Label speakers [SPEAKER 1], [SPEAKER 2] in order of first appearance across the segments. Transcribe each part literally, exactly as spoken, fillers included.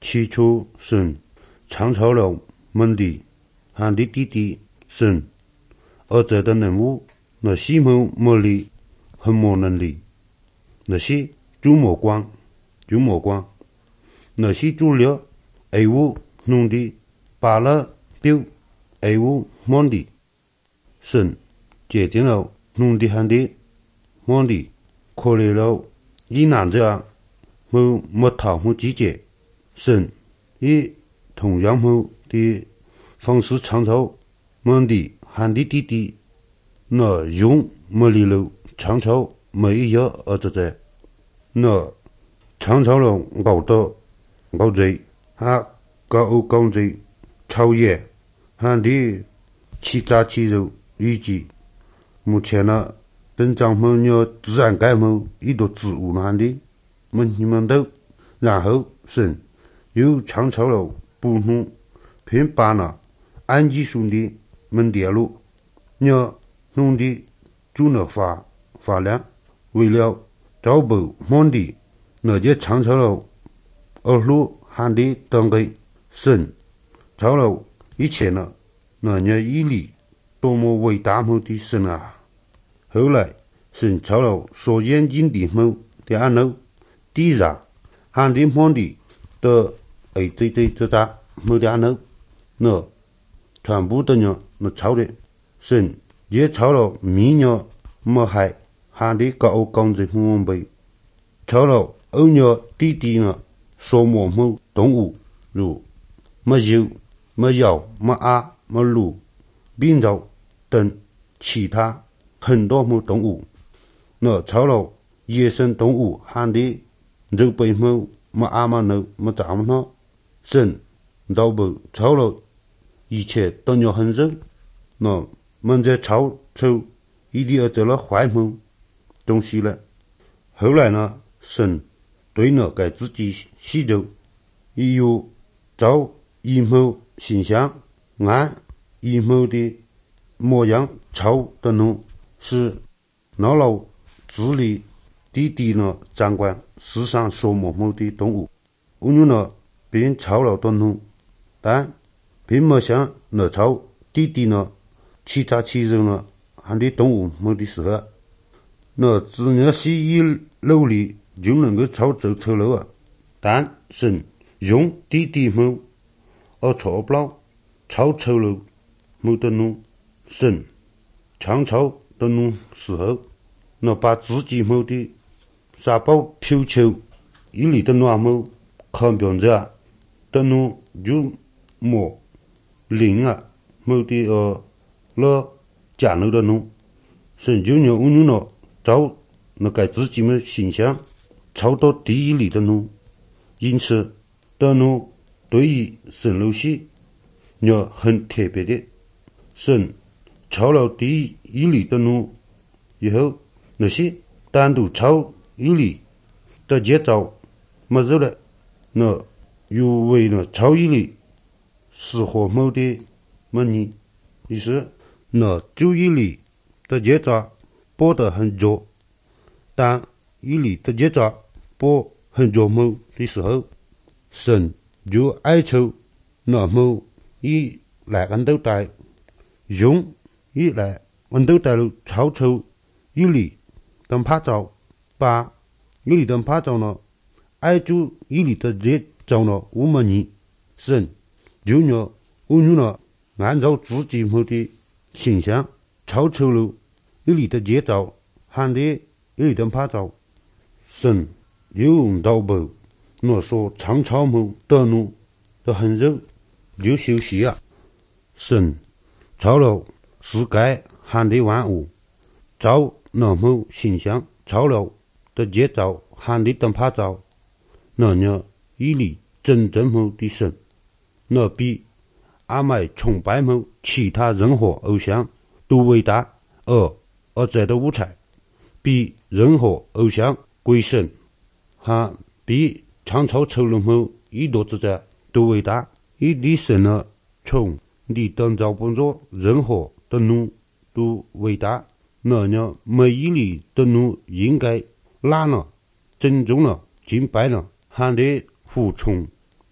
[SPEAKER 1] 起初神创造了门的和的弟弟神，而这的人物那些没没力和没能力，那些就没光就没光，那些主了爱物弄的把了表爱物忙的神决定了弄的和的忙的可怜了一男子没没讨没季节，神以同样没的方式创造忙的和的弟弟，那用没力了创造每一个儿子在，那创造了高的高罪和高高罪超越和的其他其肉以及目前呢增长没有自然界没一朵植物那的们你们都，然后神又创造了不同偏把呢按技术的门电路，要弄的就能发发亮，为了找不忙的那就创造了二路喊的当给神造了一切呢，那要毅力多么伟大么的神啊！后来神造了所眼睛的么的安楼地上喊的忙的的哎对对这咋么的安楼那全部的呢那造的神也造了米呢么还喊的高高的么被造了二呢弟弟呢说么么动物如么牛么羊么鸭么鹿并着等其他很多么动物，那造了野生动物喊的肉被么么鸭么牛么咋么呢神倒不造了一切都要很肉，那们在超出一定要做了坏么东西了。后来呢，神对呢给自己洗走，也有照阴谋形象，按阴谋的模样抄的呢是拿了治理弟弟呢掌管世上所某某的动物，我有呢并抄了的呢，但并没像那抄弟弟呢其他其人呢还的动物没的时候，那只要是一努力就能够抄走错了啊，但是用弟弟们而错不了抄错了没的呢神创造的呢时候，那把自己没的沙包飘球一里的暖么看表着的呢就么零啊没的呃了假了的呢神就有有呢照那给自己们形象抄到第一里的呢，因此的呢对于神路系有很特别的神抄了第一里的呢以后，那些单独抄一里的节奏没走了，那有为了抄一里是和某的么你于是那就一里的节奏播得很弱，但一里的节奏播很弱么的时候，神就爱抽那么一来按都带用一来按都带了抄抽一里等拍照把一里等拍照呢爱就一里的节奏呢我们你神就呢我有呢按照自己么的形象抄抽了一里的节奏喊的一里等拍照神有道不我说长草么的呢的很热就休息啊神抄了世界喊的万物照那么形象抄了的节奏喊的等拍照那呢一里真正么的神那比阿麦崇拜么其他任何偶像都伟大而而这的舞台比任何偶像鬼神还比创造出了么一多之在都伟大一的神呢从你当造不着任何的奴都伟大，那呢每一里的奴应该拉了尊重了敬拜了喊的服从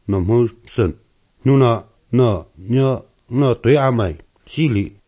[SPEAKER 1] 那么神，努那那那那对阿妹，心里